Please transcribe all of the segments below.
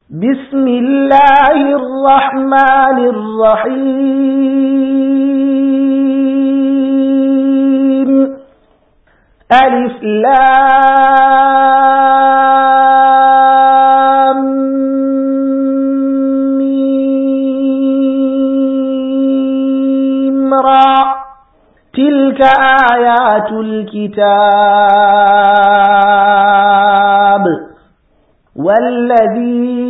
بسم الله الرحمن الرحيم ألف لام ميم را تلك آيات الكتاب والذي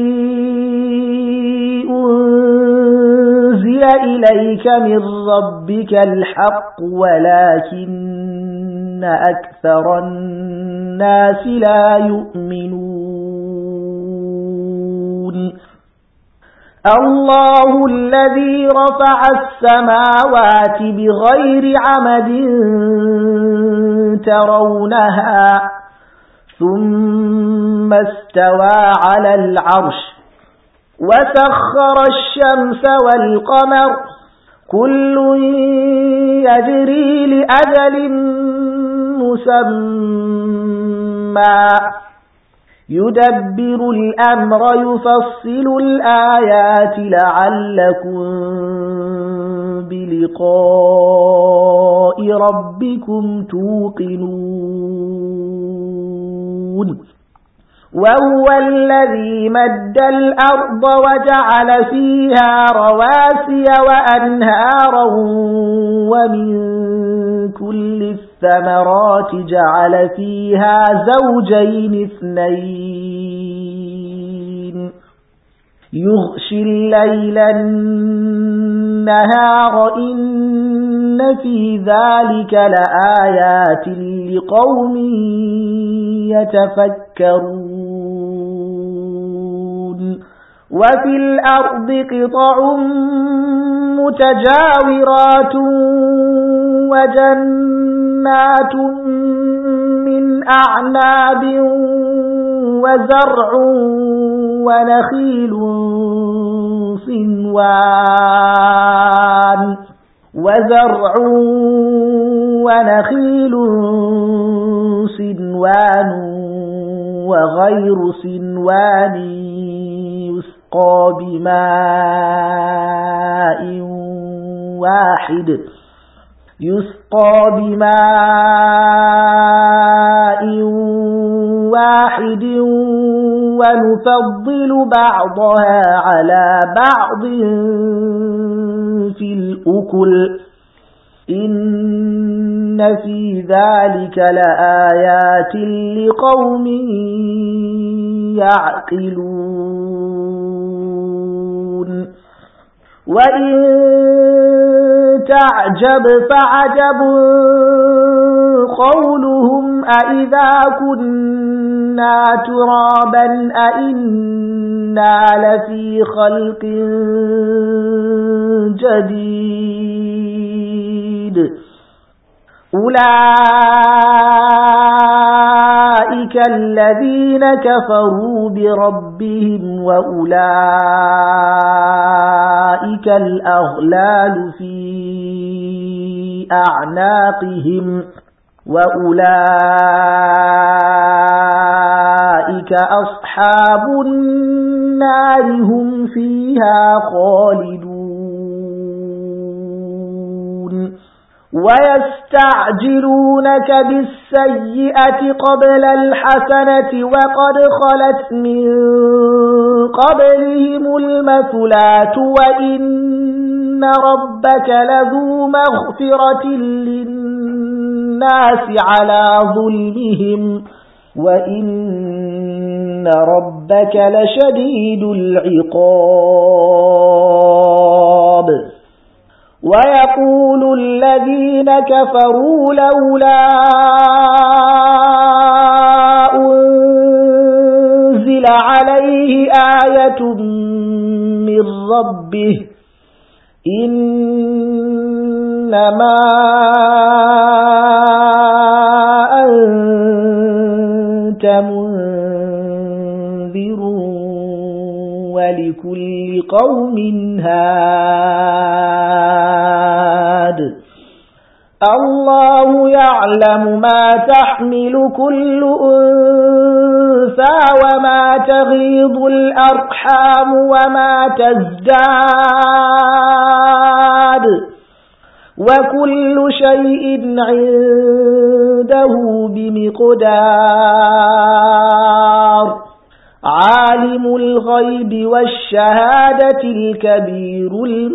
أنزل إليك من ربك الحق ولكن أكثر الناس لا يؤمنون الله الذي رفع السماوات بغير عمد ترونها ثم استوى على العرش وسخر الشمس والقمر كل يجري لأجل مسمى يدبر الأمر يفصل الآيات لعلكم بلقاء ربكم توقنون وهو الذي مد الأرض وجعل فيها رواسي وأنهارا ومن كل الثمرات جعل فيها زوجين اثنين يغشي الليل النهار إن في ذلك لآيات لقوم يتفكرون وفي الأرض قطع متجاورات وجنات من أعناب وزرع ونخيل صنوان وغير صنوان يسقى بماء واحد ونفضل بعضها على بعض في الأكل إن في ذلك لآيات لقوم يعقلون وإن تعجب فعجب قولهم أإذا كنا ترابا أإنا لفي خلق جديد أولئك الذين كفروا بربهم وأولئك الأغلال في أعناقهم وأولئك أصحاب النار هم فيها خالدون ويستعجلونك بالسيئة قبل الحسنة وقد خلت من قبلهم المثلات وإن ربك لذو مغفرة للناس على ظلمهم وإن ربك لشديد العقاب ويقول الذين كفروا لولا أنزل عليه آية من ربه إنما أنت منذر ولكل قوم هاد الله يعلم ما تحمل كل أنثى وما تغيض الأرحام وما تزداد وكل شيء عنده بمقدار عالم الغيب والشهادة الكبير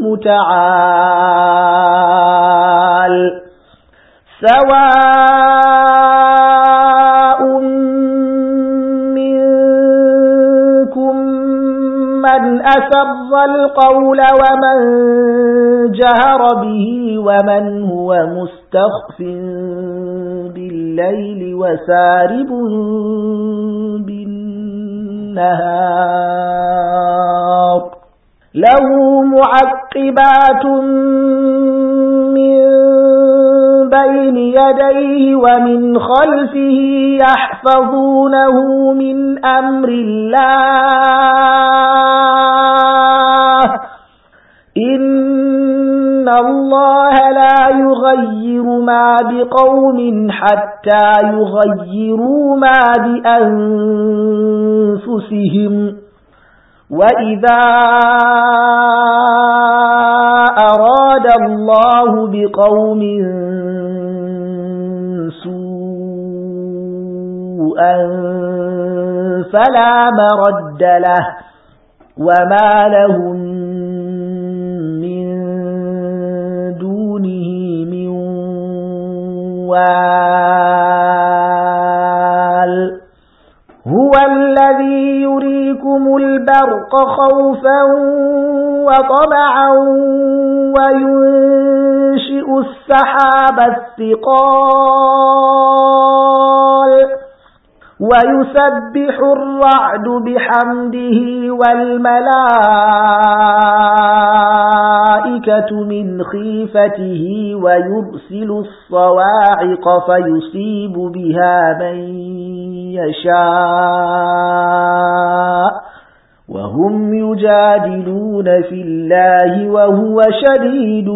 المتعال سواء منكم من أسر القول ومن جهر به ومن هو مستخف بالليل وسارب بالنهار له معقبات من بين يديه ومن خلفه يحفظونه من أمر الله إن الله لا يغير ما بقوم حتى يغيروا ما بأنفسهم وإذا أراد الله بقوم سوءا فلا مرد له وما لهم من دونه من وال هو الذي يريكم البرق خوفا وطمعا وينشئ السحاب الثقال ويسبح الرعد بحمده والملائكة من خيفته ويرسل الصواعق فيصيب بها من يشاء وهم يجادلون في الله وهو شديد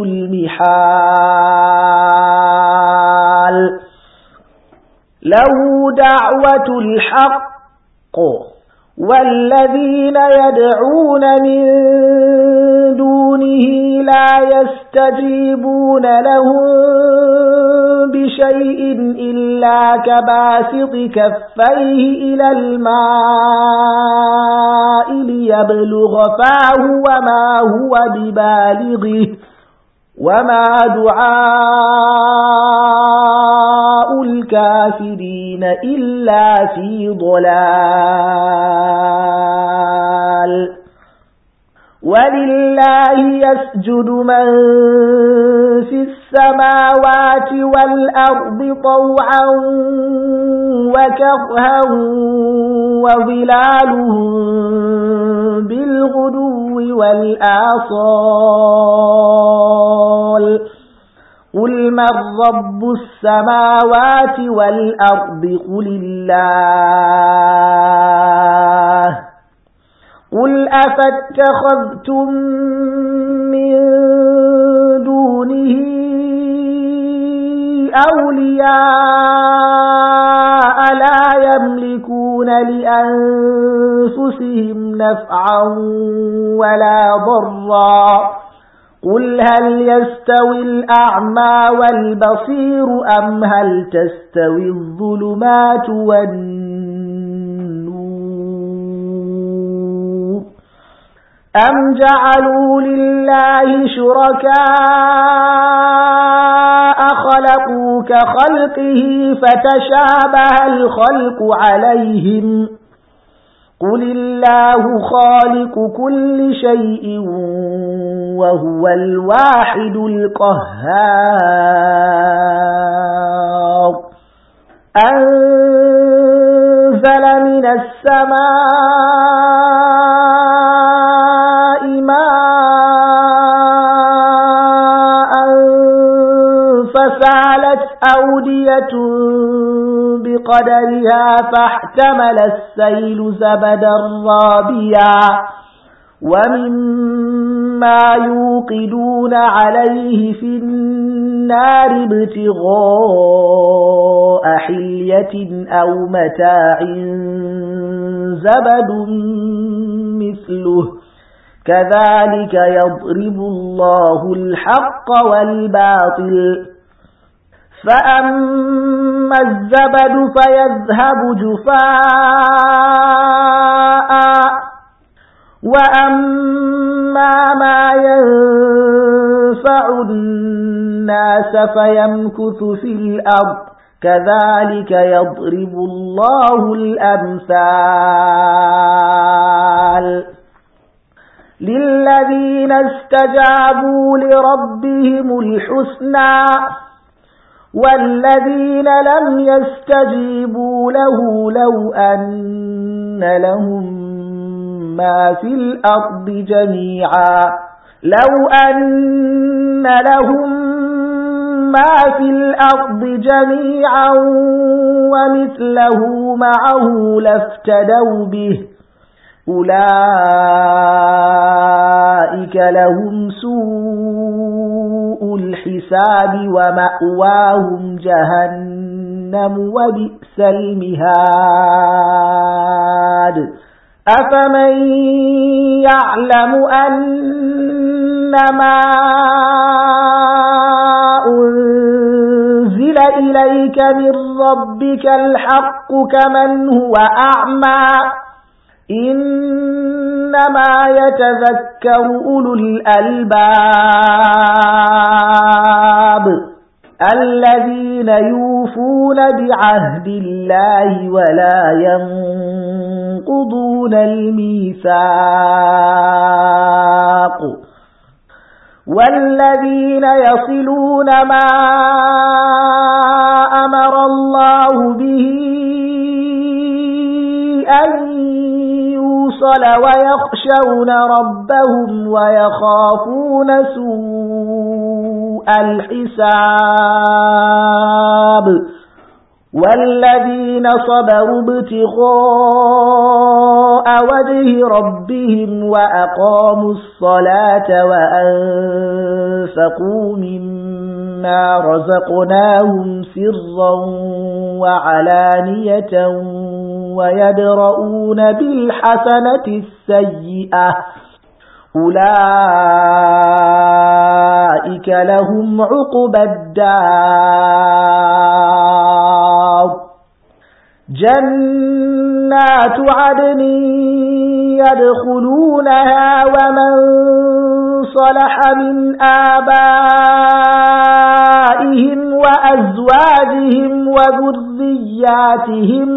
المحال له دعوة الحق والذين يدعون من دونه لا يستجيبون لهم بشيء إلا كباسط كفيه إلى الماء ليبلغ فاه وما هو ببالغه وما دعاء الكافرين إلا في ضلال ولله يسجد من في السماوات والأرض طوعا وكرها وظلالهم بالغدو والآصال قل من رب السماوات والأرض قل الله قل أفاتخذتم من دونه أولياء لا يملكون لأنفسهم نفعا ولا ضرا قل هل يستوي الأعمى والبصير أم هل تستوي الظلمات والنور أم جعلوا لله شركاء خلقوا كخلقه فتشابه الخلق عليهم قل الله خالق كل شيء وهو الواحد القهار أنزل من السماء ماء فسالت أودية بقدرها فاحتمل السيل زبدا رابيا ومما يوقدون عليه في النار ابتغاء حلية أو متاع زبد مثله كذلك يضرب الله الحق والباطل فأما الزبد فيذهب جفاء وأما ما ينفع الناس فيمكث في الأرض كذلك يضرب الله الأمثال للذين استجابوا لربهم الحسنى والذين لم يستجيبوا له لو أن لهم ما في الأرض جميعا ومثله معه لافتدوا به أولئك لهم سوء الحساب ومأواهم جهنم وبئس المهاد أفمن يعلم أنما أنزل إليك من ربك الحق كمن هو أعمى إنما يتذكر أولو الألباب الذين يوفون بعهد الله ولا ينقضون الميثاق والذين يصلون ما أمر الله به أن يوصل ويخشون ربهم ويخافون سوء الحساب والذين صبروا ابتغاء وجه ربهم وأقاموا الصلاة وأنفقوا مما رزقناهم سرا وعلانية ويدرؤون بالحسنة السيئة أولئك لهم عقبى الدار جنات عدن يدخلونها ومن صلح من آبائهم وأزواجهم وذرياتهم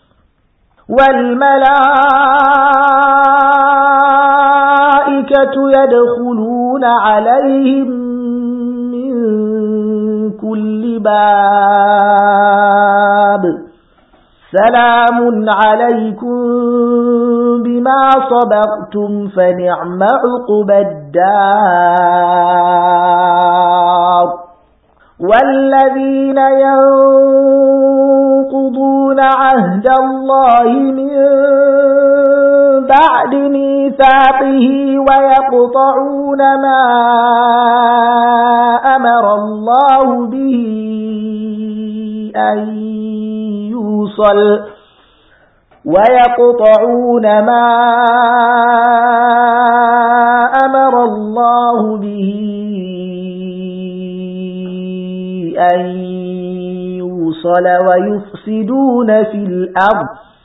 والملائكة يدخلون عليهم من كل باب سلام عليكم بما صبرتم فنعم عقبى الدار والذين ينقضون عهد الله من بعد ميثاقه ويقطعون ما أمر الله به أن يوصل ويفسدون في الأرض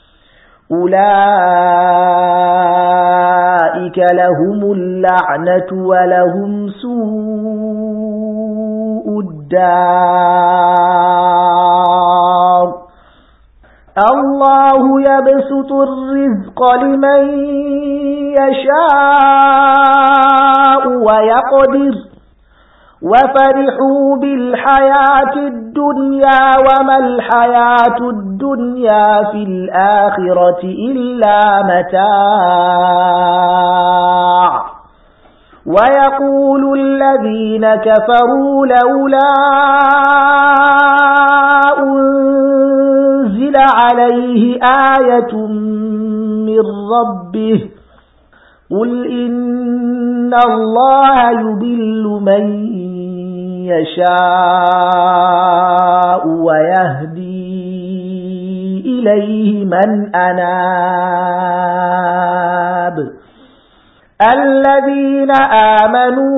أولئك لهم اللعنة ولهم سوء الدار الله يبسط الرزق لمن يشاء ويقدر وفرحوا بالحياة الدنيا وما الحياة الدنيا في الآخرة إلا متاع ويقول الذين كفروا لولا أنزل عليه آية من ربه قل إن الله يضل من يشاء ويهدي إليه من أناب الذين آمنوا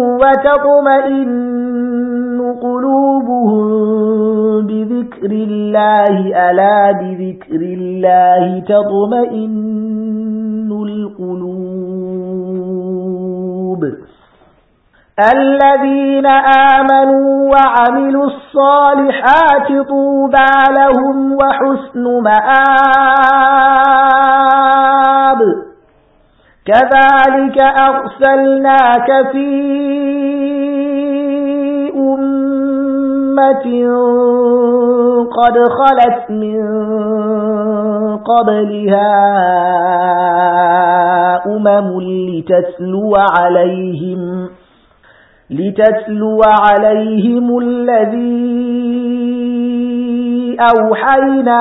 وتطمئن قلوبهم بذكر الله ألا بذكر الله تطمئن القلوب الذين آمنوا وعملوا الصالحات طوبى لهم وحسن مآب كذلك أرسلناك في أمة قد خلت من قبلها لتتلو عليهم الذي أوحينا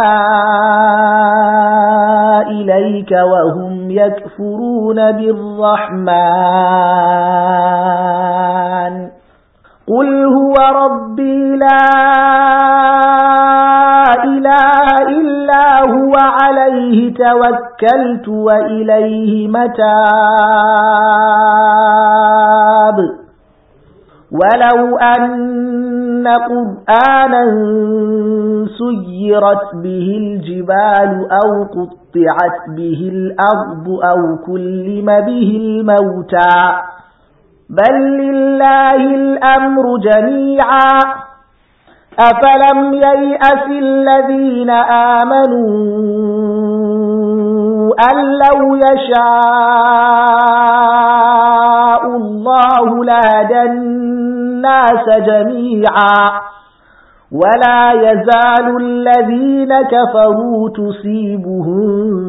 إليك وهم يكفرون بالرحمن قل هو ربي لا إله إلا هو عليه توكلت وإليه متاب ولو أن قرآنا سيرت به الجبال أو قطعت به الأرض أو كلم به الموتى بل لله الأمر جميعا أفلم ييأس الذين آمنوا أن لو يشاء الله لهدى الناس جميعا ولا يزال الذين كفروا تصيبهم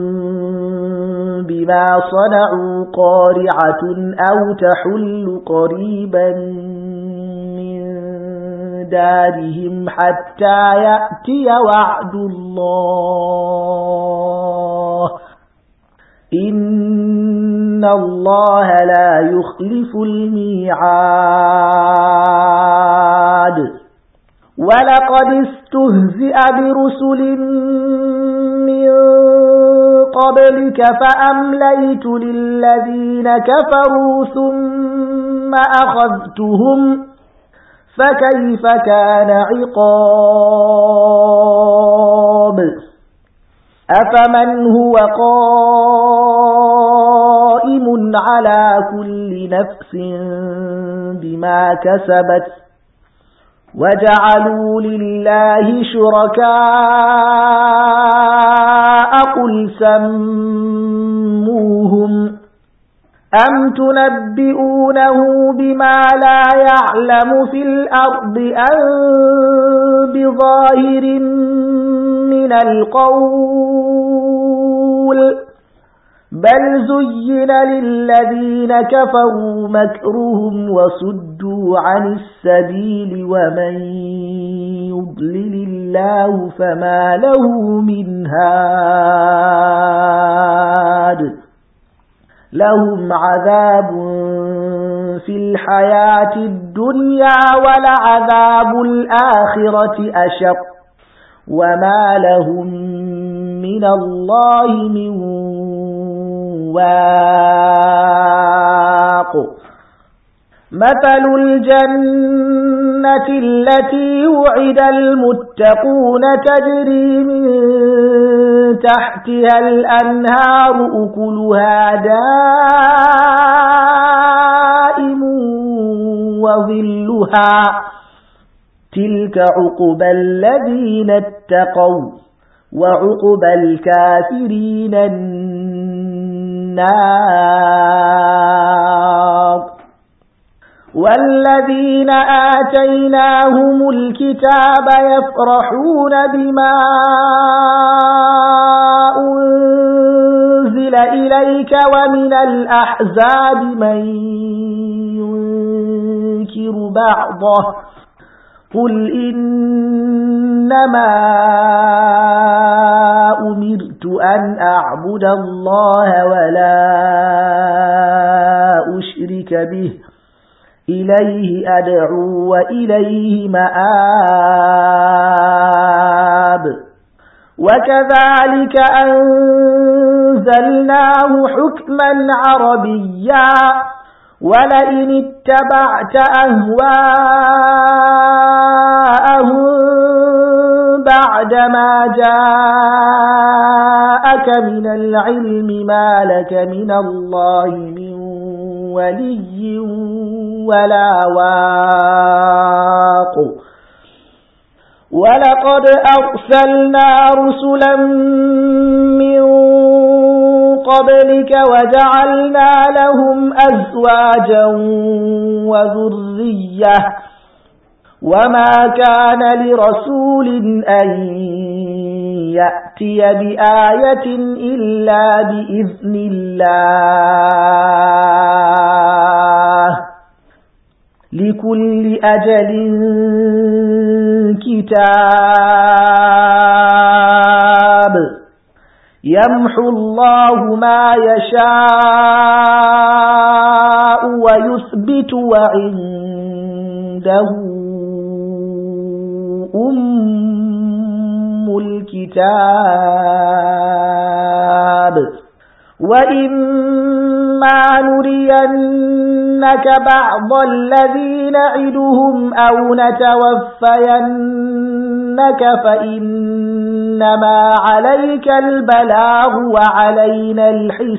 بما صنعوا قارعة أو تحل قريبا من دارهم حتى يأتي وعد الله إن الله لا يخلف الميعاد ولقد استهزئ برسل من قبلك فأمليت للذين كفروا ثم أخذتهم فكيف كان عقاب أفمن هو قائم على كل نفس بما كسبت وجعلوا لله شركاء قل سموهم أم تنبئونه بما لا يعلم في الأرض أم بظاهر من القول بل زين للذين كفروا مكرهم وصدوا عن السبيل ومن يضلل الله فما له من هاد لهم عذاب في الحياة الدنيا ولعذاب الآخرة أشق وما لهم من الله من واق مثل الجنة التي وعد المتقون تجري من تحتها الأنهار أكلها دائم وظلها تلك عقبى الذين اتقوا وعقبى الكافرين النار والذين آتيناهم الكتاب يفرحون بما أنزل إليك ومن الأحزاب من ينكر بعضه قل إنما أمرت أن أعبد الله ولا به إليه أدعو وإليه مآب وكذلك أنزلناه حكما عربيا ولئن اتبعت أهواءهم بعدما جاءك من العلم ما لك من الله من ولي ولا واق ولقد أرسلنا رسلا من قبلك وجعلنا لهم أزواجا وذرية وما كان لرسول أن يأتي بآية إلا بإذن الله لكل أجل كتاب يمحو الله ما يشاء ويثبت وعنده أم الكتاب وإما نرينك بعض الذي نعدهم أو نتوفينك فإنما عليك البلاغ وعلينا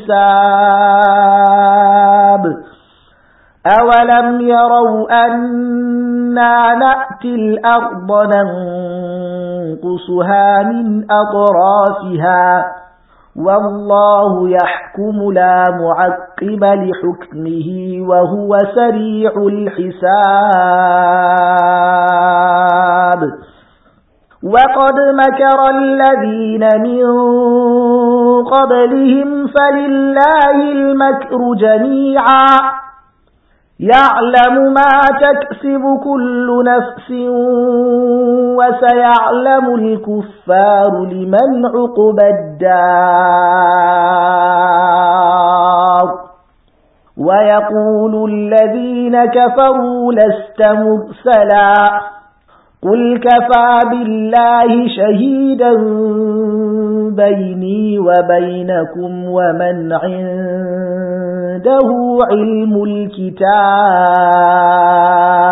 الحساب أولم يروا أنا نأتي الأرض ننقصها من أطرافها والله يحكم لا معقب لحكمه وهو سريع الحساب وقد مكر الذين من قبلهم فلله المكر جميعا يعلم ما تكسب كل نفس وسيعلم الكفار لمن عقبى الدار ويقول الذين كفروا لست مرسلا قل كفى بالله شهيدا بيني وبينكم ومن عنده علم الكتاب